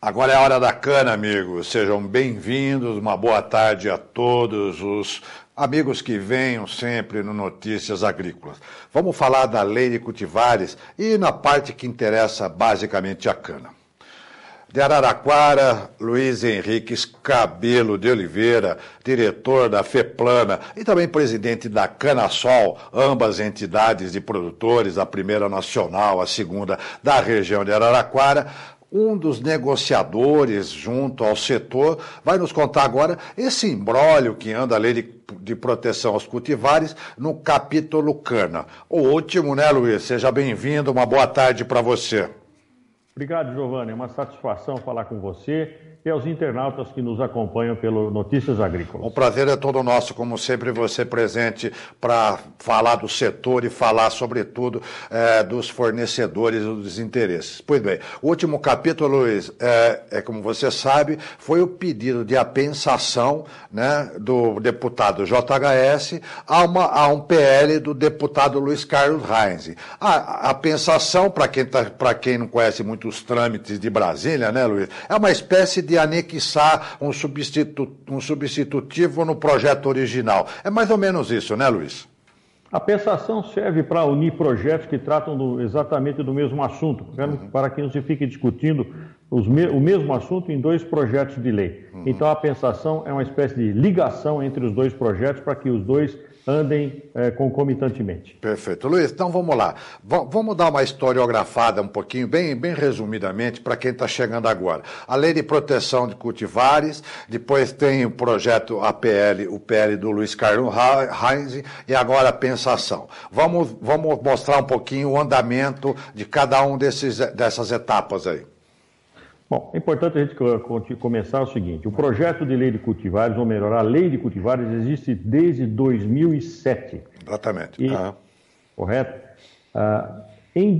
Agora é a hora da cana, amigos. Sejam bem-vindos, uma boa tarde a todos os amigos que venham sempre no Notícias Agrícolas. Vamos falar da lei de cultivares e na parte que interessa basicamente a cana. De Araraquara, Luiz Henrique Scabelo de Oliveira, diretor da FEPLANA e também presidente da Canasol, ambas entidades de produtores, a primeira nacional, a segunda da região de Araraquara. Um dos negociadores junto ao setor vai nos contar agora esse imbróglio que anda a lei de proteção aos cultivares no capítulo cana. O último, né, Luiz? Seja bem-vindo, uma boa tarde para você. Obrigado, Giovanni. É uma satisfação falar com você e aos internautas que nos acompanham pelo Notícias Agrícolas. O prazer é todo nosso, como sempre, você presente para falar do setor e falar, sobretudo, dos fornecedores e dos interesses. Pois bem, o último capítulo, Luiz, como você sabe, foi o pedido de apensação, né, do deputado JHS a um PL do deputado Luiz Carlos Reins. A apensação, para quem não conhece muito os trâmites de Brasília, né, Luiz, é uma espécie de anexar um substitutivo no projeto original. É mais ou menos isso, né, Luiz? A pensação serve para unir projetos que tratam exatamente do mesmo assunto, para que não se fique discutindo o mesmo assunto em dois projetos de lei. Então, a pensação é uma espécie de ligação entre os dois projetos para que os dois andem concomitantemente. Perfeito. Luiz, então vamos lá. Vamos dar uma historiografada um pouquinho, bem resumidamente, para quem está chegando agora. A Lei de Proteção de Cultivares, depois tem o projeto APL, o PL do Luiz Carlos Reins, e agora a pensação. Vamos mostrar um pouquinho o andamento de cada um dessas etapas aí. Bom, é importante a gente começar o seguinte: o projeto de lei de cultivares, ou melhor, a lei de cultivares existe desde 2007. Exatamente. Correto? Em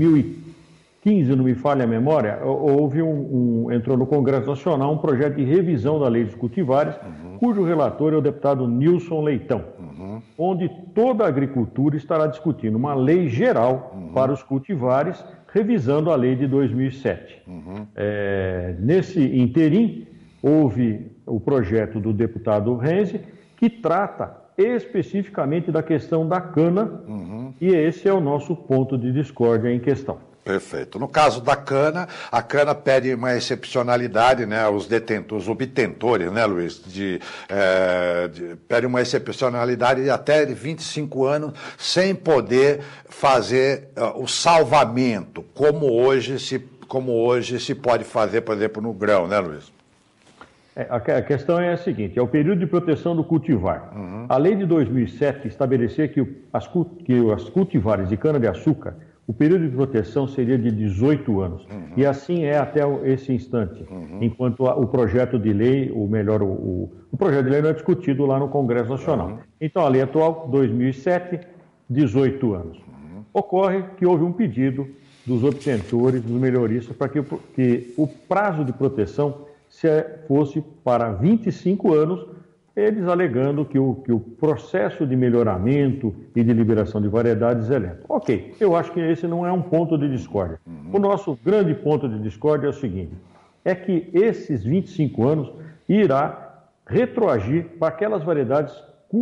2015, não me falha a memória, entrou no Congresso Nacional um projeto de revisão da lei dos cultivares, cujo relator é o deputado Nilson Leitão, onde toda a agricultura estará discutindo uma lei geral para os cultivares, revisando a lei de 2007. Nesse interim, houve o projeto do deputado Reins, que trata especificamente da questão da cana, e esse é o nosso ponto de discórdia em questão. Perfeito. No caso da cana, a cana pede uma excepcionalidade, né? Os obtentores, né, Luiz, pede uma excepcionalidade de até 25 anos sem poder fazer o salvamento, como hoje se pode fazer, por exemplo, no grão, né, Luiz? A questão é a seguinte: é o período de proteção do cultivar. A lei de 2007 estabelecia que as cultivares de cana-de-açúcar, o período de proteção seria de 18 anos. E assim é até esse instante, enquanto o projeto de lei, ou melhor, o projeto de lei não é discutido lá no Congresso Nacional. Então, a lei atual, 2007, 18 anos. Ocorre que houve um pedido dos obtentores, dos melhoristas, para que o prazo de proteção fosse para 25 anos, eles alegando que o processo de melhoramento e de liberação de variedades é lento. Ok, eu acho que esse não é um ponto de discórdia. O nosso grande ponto de discórdia é o seguinte: é que esses 25 anos irá retroagir para aquelas variedades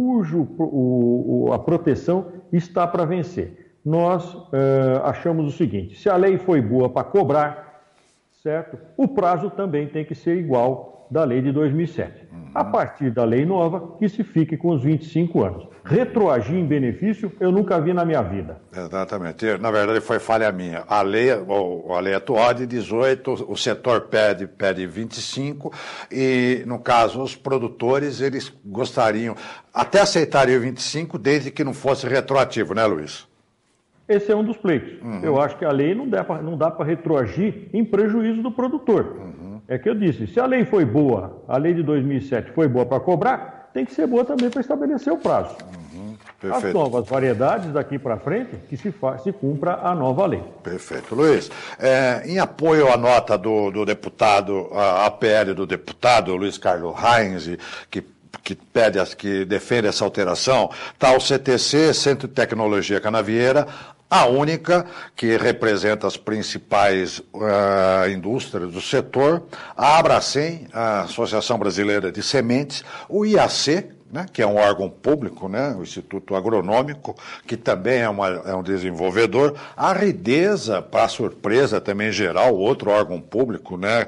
a proteção está para vencer. Nós achamos o seguinte: se a lei foi boa para cobrar, certo? O prazo também tem que ser igual da lei de 2007. A partir da lei nova, que se fique com os 25 anos. Retroagir em benefício, eu nunca vi na minha vida. Exatamente. Na verdade, foi falha minha. A lei atual é de 18, o setor pede 25, e, no caso, os produtores, eles gostariam, até aceitariam 25, desde que não fosse retroativo, né, Luiz? Esse é um dos pleitos. Eu acho que a lei não dá para retroagir em prejuízo do produtor. É que eu disse, se a lei foi boa, a lei de 2007 foi boa para cobrar, tem que ser boa também para estabelecer o prazo. As novas variedades daqui para frente, que se cumpra a nova lei. Perfeito. Luiz, em apoio à nota do deputado, a PL do deputado Luiz Carlos Reins, que defende essa alteração, está o CTC, Centro de Tecnologia Canavieira, a única que representa as principais indústrias do setor, a Abracem, a Associação Brasileira de Sementes, o IAC, né, que é um órgão público, né, o Instituto Agronômico, que também é um desenvolvedor, a Ridesa, para surpresa também geral, outro órgão público, né,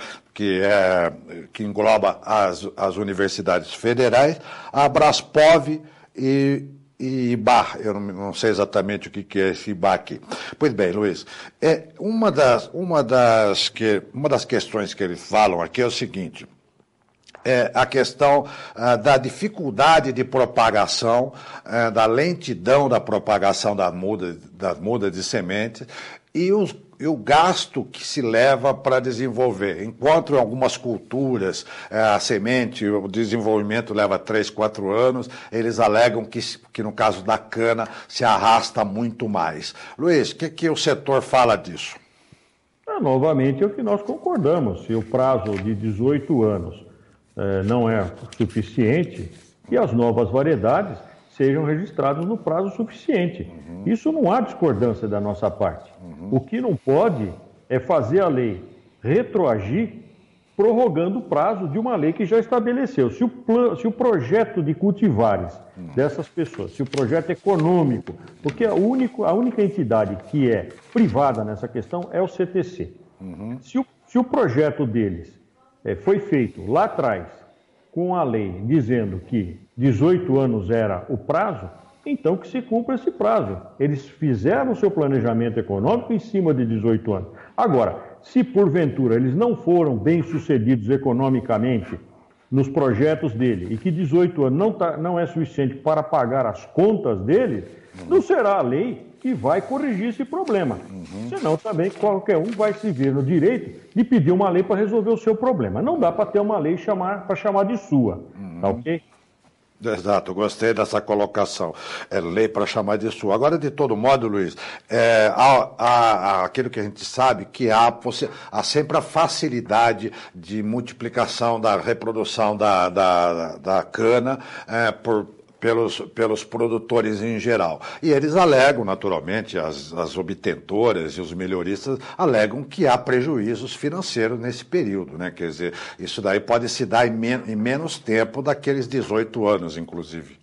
que engloba as universidades federais, a Braspov e IBA, eu não sei exatamente o que é esse IBA aqui. Pois bem, Luiz, uma das questões que eles falam aqui é o seguinte: a questão da dificuldade de propagação, da lentidão da propagação das mudas de sementes e o gasto que se leva para desenvolver. Enquanto em algumas culturas a semente, o desenvolvimento leva 3, 4 anos, eles alegam que no caso da cana se arrasta muito mais. Luiz, o que o setor fala disso? Novamente é o que nós concordamos. Se o prazo de 18 anos não é suficiente, que as novas variedades sejam registradas no prazo suficiente. Isso não há discordância da nossa parte. O que não pode é fazer a lei retroagir prorrogando o prazo de uma lei que já estabeleceu. Se o projeto de cultivares dessas pessoas, se o projeto econômico, porque a única entidade que é privada nessa questão é o CTC. Se o projeto deles foi feito lá atrás com a lei dizendo que 18 anos era o prazo, então que se cumpra esse prazo. Eles fizeram o seu planejamento econômico em cima de 18 anos. Agora, se porventura eles não foram bem-sucedidos economicamente nos projetos dele e que 18 anos não é suficiente para pagar as contas dele, não será a lei que vai corrigir esse problema. Senão também qualquer um vai se ver no direito de pedir uma lei para resolver o seu problema. Não dá para ter uma lei para chamar de sua, tá ok? Exato, gostei dessa colocação. É lei para chamar de sua. Agora, de todo modo, Luiz, aquilo que a gente sabe que há sempre a facilidade de multiplicação da reprodução da cana pelos produtores em geral. E eles alegam, naturalmente, as obtentoras e os melhoristas alegam que há prejuízos financeiros nesse período, né? Quer dizer, isso daí pode se dar em menos tempo daqueles 18 anos, inclusive.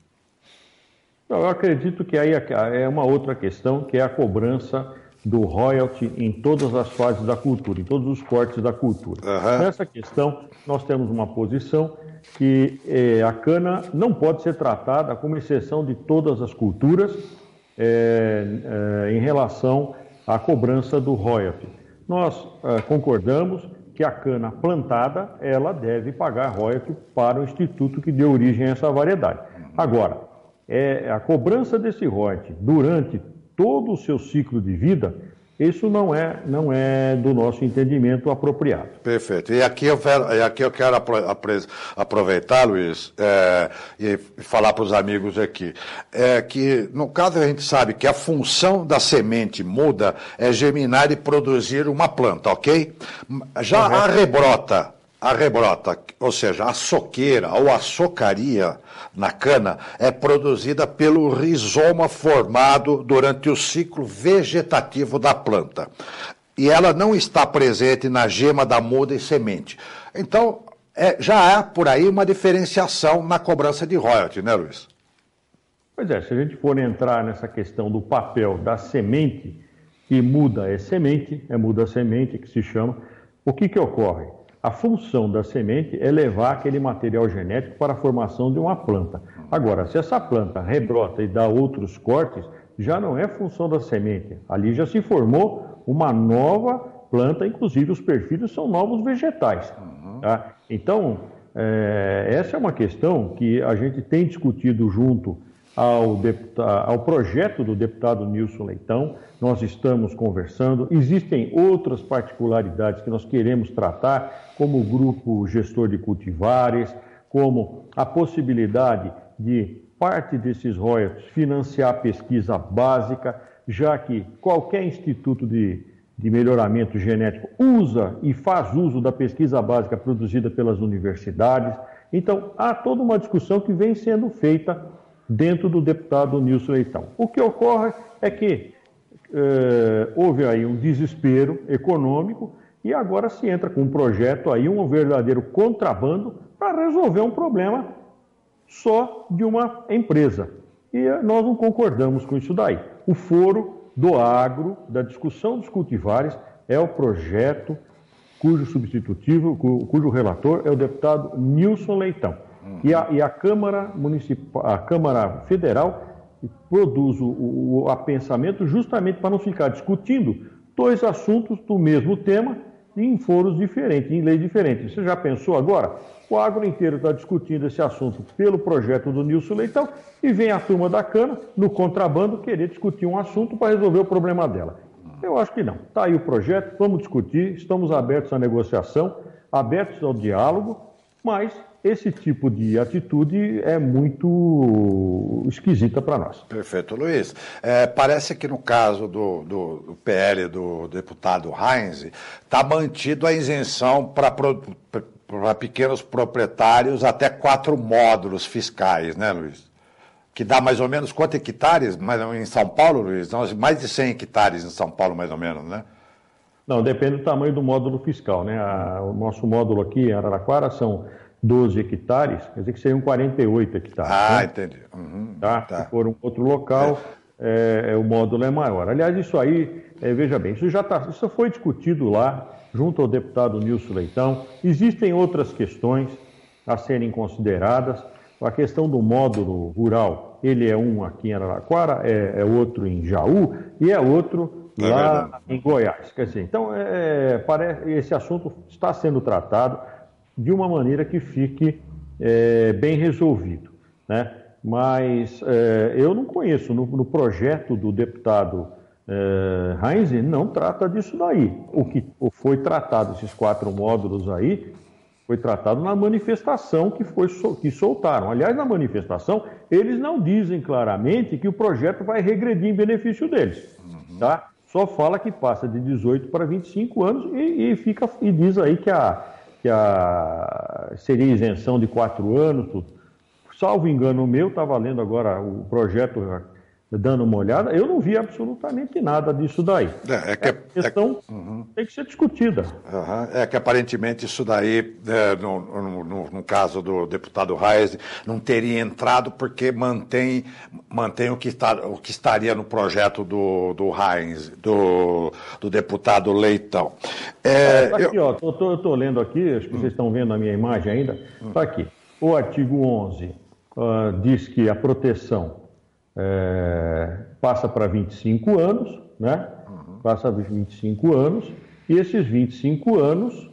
Eu acredito que aí é uma outra questão, que é a cobrança do royalty em todas as fases da cultura, em todos os cortes da cultura. Nessa questão, nós temos uma posição que a cana não pode ser tratada como exceção de todas as culturas em relação à cobrança do royalty. Nós concordamos que a cana plantada, ela deve pagar royalty para o instituto que deu origem a essa variedade. Agora, a cobrança desse royalty durante todo o seu ciclo de vida, isso não é do nosso entendimento apropriado. Perfeito. E aqui eu quero aproveitar, Luiz, e falar para os amigos aqui, que no caso a gente sabe que a função da semente muda é germinar e produzir uma planta, ok? Já a rebrota, ou seja, a soqueira ou a socaria na cana é produzida pelo rizoma formado durante o ciclo vegetativo da planta. E ela não está presente na gema da muda e semente. Então, já há por aí uma diferenciação na cobrança de royalty, né, Luiz? Pois é, se a gente for entrar nessa questão do papel da semente, que muda é muda-semente que se chama, o que ocorre? A função da semente é levar aquele material genético para a formação de uma planta. Agora, se essa planta rebrota e dá outros cortes, já não é função da semente. Ali já se formou uma nova planta, inclusive os perfis são novos vegetais. Tá? Então, essa é uma questão que a gente tem discutido junto ao projeto do deputado Nilson Leitão. Nós estamos conversando. Existem outras particularidades que nós queremos tratar, como o grupo gestor de cultivares, como a possibilidade de parte desses royalties financiar a pesquisa básica, já que qualquer instituto de melhoramento genético usa e faz uso da pesquisa básica produzida pelas universidades. Então, há toda uma discussão que vem sendo feita dentro do deputado Nilson Leitão. O que ocorre é que houve aí um desespero econômico e agora se entra com um projeto aí, um verdadeiro contrabando para resolver um problema só de uma empresa. E nós não concordamos com isso daí. O foro do agro, da discussão dos cultivares, é o projeto cujo substitutivo, cujo relator é o deputado Nilson Leitão. E a Câmara Municipal, a Câmara Federal produz o apensamento justamente para não ficar discutindo dois assuntos do mesmo tema em foros diferentes, em leis diferentes. Você já pensou agora? O agro inteiro está discutindo esse assunto pelo projeto do Nilson Leitão e vem a turma da Cana, no contrabando, querer discutir um assunto para resolver o problema dela. Eu acho que não. Está aí o projeto, vamos discutir, estamos abertos à negociação, abertos ao diálogo, mas esse tipo de atitude é muito esquisita para nós. Perfeito, Luiz. Parece que no caso do PL do deputado Heinz, está mantido a isenção para pequenos proprietários até 4 módulos fiscais, né, Luiz? Que dá mais ou menos quantos hectares em São Paulo, Luiz? Mais de 100 hectares em São Paulo, mais ou menos, né? Não, depende do tamanho do módulo fiscal, né? O nosso módulo aqui em Araraquara são 12 hectares, quer dizer que seriam 48 hectares. Ah, né? Entendi. Uhum, tá? Se for um outro local, o módulo é maior. Aliás, isso aí, veja bem, isso foi discutido lá, junto ao deputado Nilson Leitão. Existem outras questões a serem consideradas. A questão do módulo rural, ele é um aqui em Araraquara, é outro em Jaú e é outro lá em Goiás. Quer dizer, então, esse assunto está sendo tratado de uma maneira que fique bem resolvido, né? Mas eu não conheço, no projeto do deputado Heinz, não trata disso daí. O que foi tratado, esses 4 módulos aí, foi tratado na manifestação que soltaram. Aliás, na manifestação, eles não dizem claramente que o projeto vai regredir em benefício deles, tá? Só fala que passa de 18 para 25 anos e diz aí que seria isenção de 4 anos, tudo. Salvo engano meu, estava lendo agora o projeto, dando uma olhada, eu não vi absolutamente nada disso daí. A questão tem que ser discutida. É que aparentemente isso daí, no caso do deputado Reis, não teria entrado porque mantém o que estaria no projeto do Reis, do deputado Leitão. Aqui, ó, eu estou lendo aqui, acho que vocês estão vendo a minha imagem ainda, está aqui. O artigo 11 diz que a proteção passa para 25 anos, né? Passa para 25 anos, e esses 25 anos,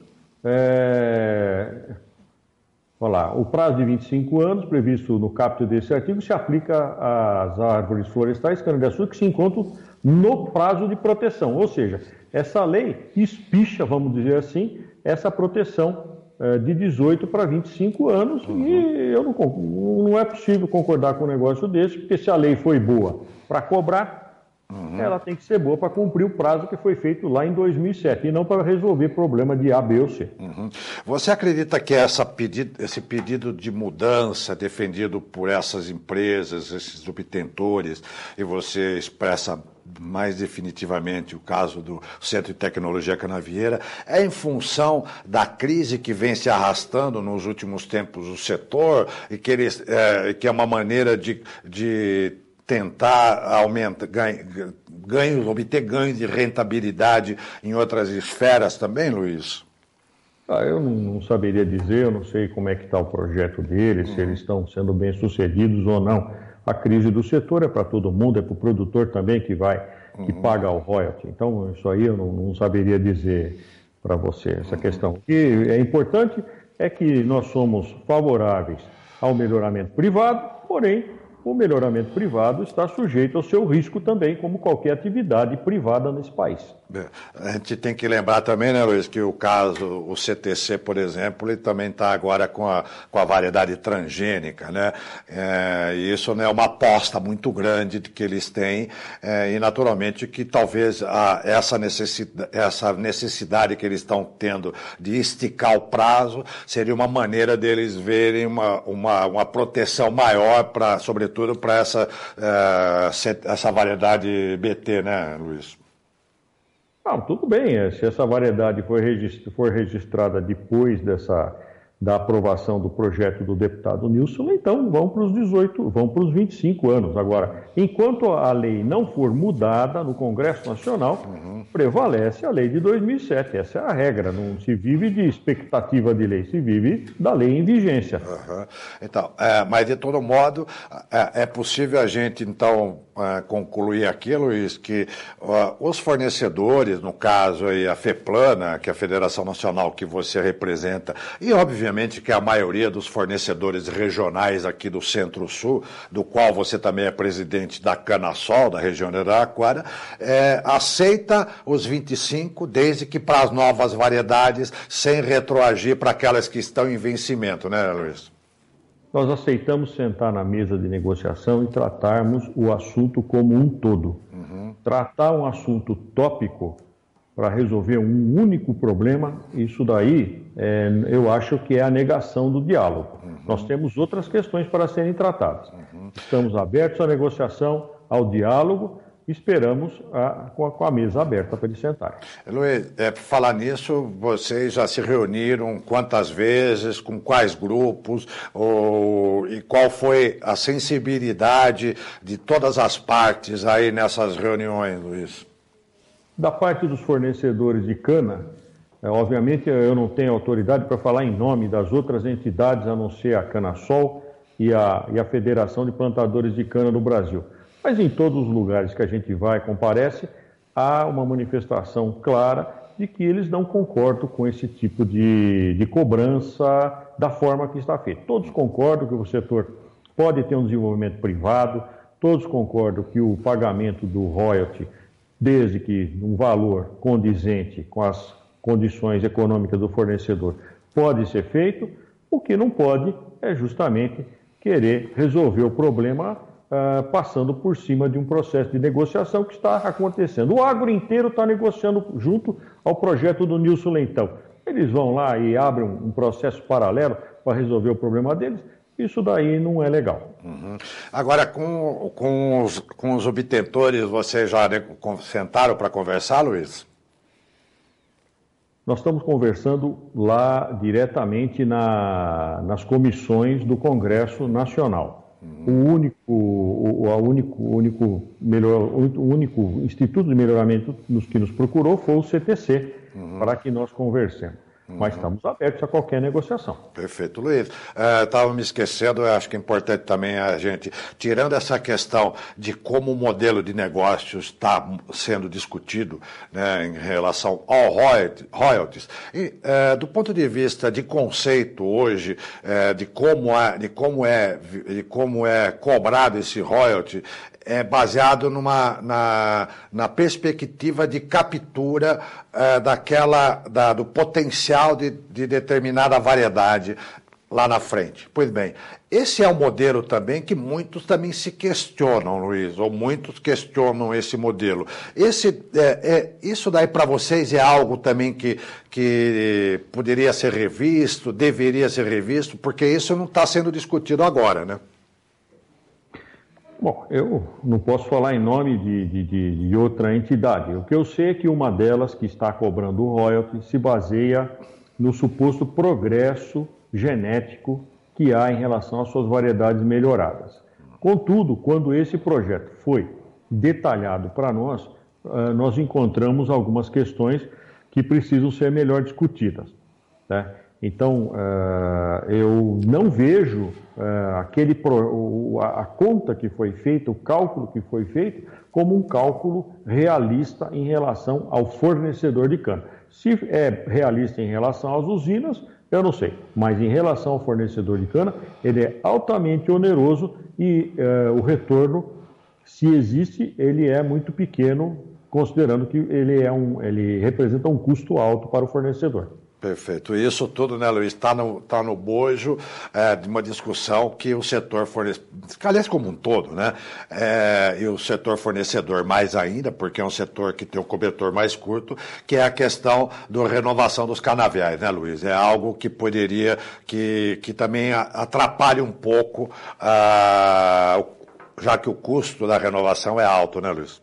olha lá, o prazo de 25 anos previsto no caput desse artigo se aplica às árvores florestais cana-de-açúcar que se encontram no prazo de proteção, ou seja, essa lei espicha, vamos dizer assim, essa proteção de 18 para 25 anos, e não é possível concordar com um negócio desse, porque se a lei foi boa para cobrar, ela tem que ser boa para cumprir o prazo que foi feito lá em 2007, e não para resolver problema de A, B ou C. Você acredita que esse pedido de mudança defendido por essas empresas, esses obtentores, e você expressa mais definitivamente o caso do Centro de Tecnologia Canavieira, é em função da crise que vem se arrastando nos últimos tempos o setor e que é uma maneira de tentar obter ganhos de rentabilidade em outras esferas também, Luiz? Eu não saberia dizer, eu não sei como é que está o projeto deles, se eles estão sendo bem-sucedidos ou não. A crise do setor é para todo mundo, é para o produtor também que paga o royalty. Então, isso aí eu não saberia dizer para você, essa questão. O que é importante é que nós somos favoráveis ao melhoramento privado, porém, o melhoramento privado está sujeito ao seu risco também, como qualquer atividade privada nesse país. A gente tem que lembrar também, né, Luiz, que o caso, o CTC, por exemplo, ele também está agora com a variedade transgênica, né? E isso, né, é uma aposta muito grande que eles têm, e naturalmente que talvez essa necessidade que eles estão tendo de esticar o prazo seria uma maneira deles verem uma proteção maior para, sobretudo, sobretudo para essa variedade BT, né, Luiz? Não, tudo bem, se essa variedade for registrada depois da aprovação do projeto do deputado Nilson, então vão para os 18, vão para os 25 anos. Agora, enquanto a lei não for mudada no Congresso Nacional, prevalece a lei de 2007. Essa é a regra, não se vive de expectativa de lei, se vive da lei em vigência. Então, mas de todo modo, é possível a gente, então, concluir aqui, Luiz, que os fornecedores, no caso aí a FEPLANA, que é a Federação Nacional que você representa, e obviamente que a maioria dos fornecedores regionais aqui do Centro-Sul, do qual você também é presidente da Canasol, da região de Araraquara, aceita os 25, desde que para as novas variedades, sem retroagir para aquelas que estão em vencimento, né, Luiz? Nós aceitamos sentar na mesa de negociação e tratarmos o assunto como um todo. Tratar um assunto tópico para resolver um único problema, isso daí eu acho que é a negação do diálogo. Nós temos outras questões para serem tratadas. Estamos abertos à negociação, ao diálogo, esperamos com a mesa aberta para eles sentarem. Luiz, por falar nisso, vocês já se reuniram quantas vezes, com quais grupos, e qual foi a sensibilidade de todas as partes aí nessas reuniões, Luiz? Da parte dos fornecedores de cana, obviamente eu não tenho autoridade para falar em nome das outras entidades, a não ser a Canasol e a Federação de Plantadores de Cana do Brasil. Mas em todos os lugares que a gente vai, comparece, há uma manifestação clara de que eles não concordam com esse tipo de cobrança da forma que está feito. Todos concordam que o setor pode ter um desenvolvimento privado, todos concordam que o pagamento do royalty, desde que um valor condizente com as condições econômicas do fornecedor, pode ser feito. O que não pode é justamente querer resolver o problema passando por cima de um processo de negociação que está acontecendo. O agro inteiro está negociando junto ao projeto do Nilson Leitão. Eles vão lá e abrem um processo paralelo para resolver o problema deles. Isso daí não é legal. Agora, com os obtentores, vocês já sentaram para conversar, Luiz? Nós estamos conversando lá diretamente nas comissões do Congresso Nacional. O único Instituto de Melhoramento que nos procurou foi o CTC, para que nós conversemos. Mas estamos abertos a qualquer negociação. Perfeito, Luiz. Estava me esquecendo, eu acho que é importante também a gente, tirando essa questão de como o modelo de negócios está sendo discutido, né, em relação ao royalties, e, do ponto de vista de conceito hoje, de como é cobrado esse royalty, é baseado na perspectiva de captura do potencial de determinada variedade lá na frente. Pois bem, esse é um modelo também que muitos também se questionam, Luiz, ou muitos questionam esse modelo. Isso daí para vocês é algo também que poderia ser revisto, deveria ser revisto, porque isso não está sendo discutido agora, né? Bom, eu não posso falar em nome de outra entidade. O que eu sei é que uma delas que está cobrando o royalty se baseia no suposto progresso genético que há em relação às suas variedades melhoradas. Contudo, quando esse projeto foi detalhado para nós, nós encontramos algumas questões que precisam ser melhor discutidas, né? Então, eu não vejo a conta que foi feita, o cálculo que foi feito, como um cálculo realista em relação ao fornecedor de cana. Se é realista em relação às usinas, eu não sei, mas em relação ao fornecedor de cana, ele é altamente oneroso e o se existe, ele é muito pequeno, considerando que ele representa um custo alto para o fornecedor. Perfeito. Isso tudo, né, Luiz, está no bojo de uma discussão que o setor fornecedor, aliás, como um todo, né, e o setor fornecedor mais ainda, porque é um setor que tem um cobertor mais curto, que é a questão da renovação dos canaviais, né, Luiz? É algo que poderia, que também atrapalha um pouco já que o custo da renovação é alto, né, Luiz?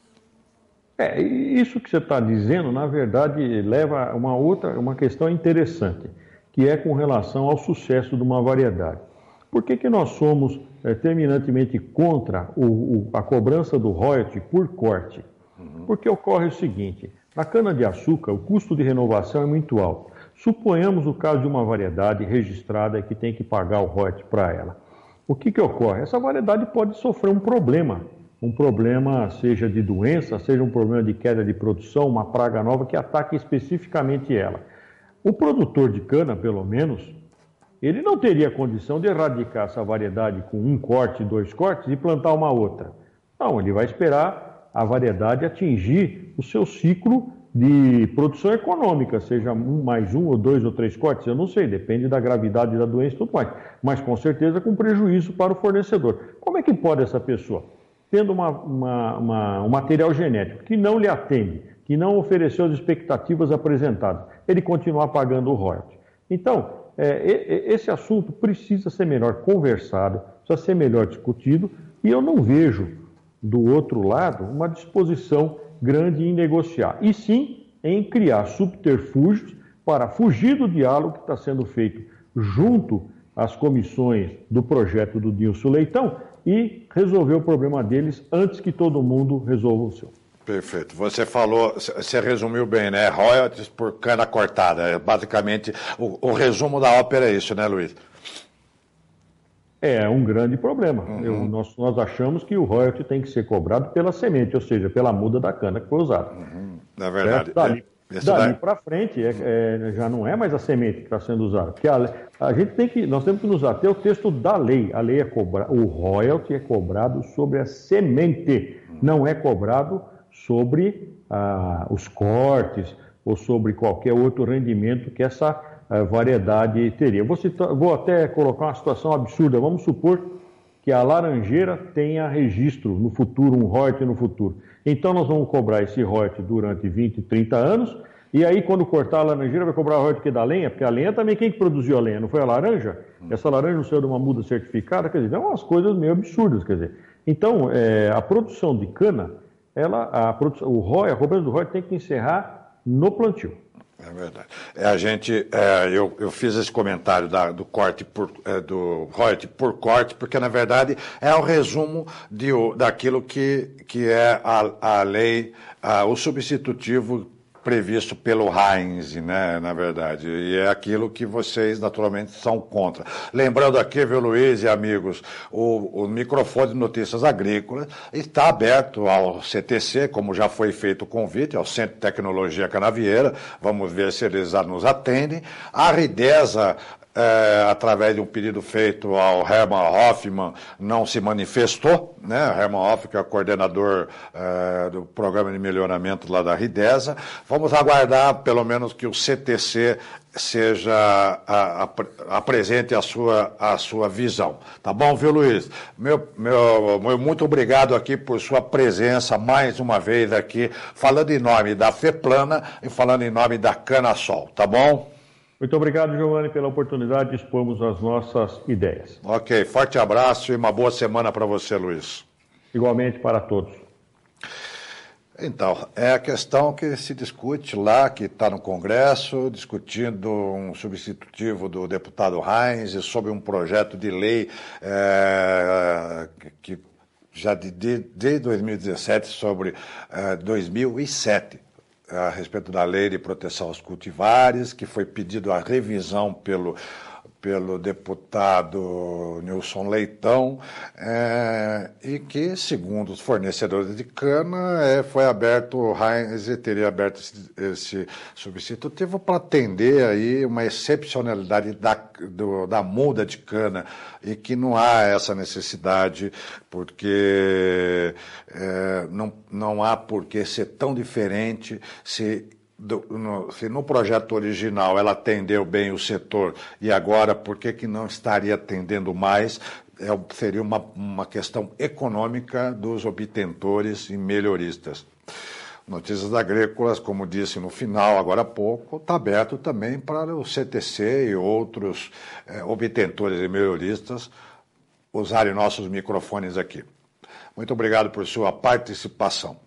Isso que você está dizendo, na verdade, leva a uma questão interessante, que é com relação ao sucesso de uma variedade. Por que nós somos terminantemente contra a cobrança do royalty por corte? Porque ocorre o seguinte, na cana-de-açúcar o custo de renovação é muito alto. Suponhamos o caso de uma variedade registrada que tem que pagar o royalty para ela. O que ocorre? Essa variedade pode sofrer um problema seja de doença, seja um problema de queda de produção, uma praga nova que ataque especificamente ela. O produtor de cana, pelo menos, ele não teria condição de erradicar essa variedade com um corte, 2 cortes e plantar uma outra. Não, ele vai esperar a variedade atingir o seu ciclo de produção econômica, seja mais um ou 2 ou 3 cortes, eu não sei, depende da gravidade da doença e tudo mais, mas com certeza com prejuízo para o fornecedor. Como é que pode essa pessoa, tendo um material genético que não lhe atende, que não ofereceu as expectativas apresentadas, ele continuar pagando o royalty? Então, esse assunto precisa ser melhor conversado, precisa ser melhor discutido, e eu não vejo, do outro lado, uma disposição grande em negociar, e sim em criar subterfúgios para fugir do diálogo que está sendo feito junto às comissões do projeto do Nilson Leitão e resolver o problema deles antes que todo mundo resolva o seu. Perfeito. Você resumiu bem, né? Royalties por cana cortada. Basicamente, o resumo da ópera é isso, né, Luiz? É um grande problema. Nós achamos que o royalty tem que ser cobrado pela semente, ou seja, pela muda da cana que foi usada. Na verdade. Dali para frente, já não é mais a semente que está sendo usada. Porque nós temos que nos ater ao texto da lei. A lei o royalty é cobrado sobre a semente, não é cobrado sobre os cortes ou sobre qualquer outro rendimento que essa variedade teria. Vou até colocar uma situação absurda. Vamos supor que a laranjeira tenha registro no futuro, um royalty no futuro. Então nós vamos cobrar esse royalty durante 20, 30 anos, e aí quando cortar a laranjeira vai cobrar o royalty da lenha, porque a lenha também, quem que produziu a lenha? Não foi a laranja? Essa laranja não saiu de uma muda certificada? Quer dizer, é umas coisas meio absurdas, quer dizer. Então, a produção de cana, a cobrança do royalty tem que encerrar no plantio. É verdade. Eu fiz esse comentário do corte do royalty por corte, porque na verdade é um resumo daquilo que é a lei, o substitutivo previsto pelo Heinz, né, na verdade, e é aquilo que vocês naturalmente são contra. Lembrando aqui, viu, Luiz e amigos, o microfone de Notícias Agrícolas está aberto ao CTC, como já foi feito o convite, ao Centro de Tecnologia Canavieira, vamos ver se eles nos atendem. A Ridesa, através de um pedido feito ao Hermann Hoffmann, não se manifestou, né? O Hermann Hoffmann, que é o coordenador do programa de melhoramento lá da Ridesa. Vamos aguardar, pelo menos, que o CTC apresente a sua visão. Tá bom, viu, Luiz? Muito obrigado aqui por sua presença mais uma vez aqui, falando em nome da FEPLANA e falando em nome da Canasol, tá bom? Muito obrigado, Giovanni, pela oportunidade de expormos as nossas ideias. Ok, forte abraço e uma boa semana para você, Luiz. Igualmente para todos. Então, é a questão que se discute lá, que está no Congresso, discutindo um substitutivo do deputado Heinz sobre um projeto de lei que já de 2017 sobre 2007. A respeito da lei de proteção aos cultivares, que foi pedido a revisão pelo deputado Nilson Leitão, e que, segundo os fornecedores de cana, foi aberto, o Heinz teria aberto esse substitutivo para atender aí uma excepcionalidade da muda de cana, e que não há essa necessidade, porque não há por que ser tão diferente se no projeto original ela atendeu bem o setor e agora por que não estaria atendendo mais? Seria uma questão econômica dos obtentores e melhoristas. Notícias Agrícolas, como disse no final, agora há pouco, está aberto também para o CTC e outros obtentores e melhoristas usarem nossos microfones aqui. Muito obrigado por sua participação.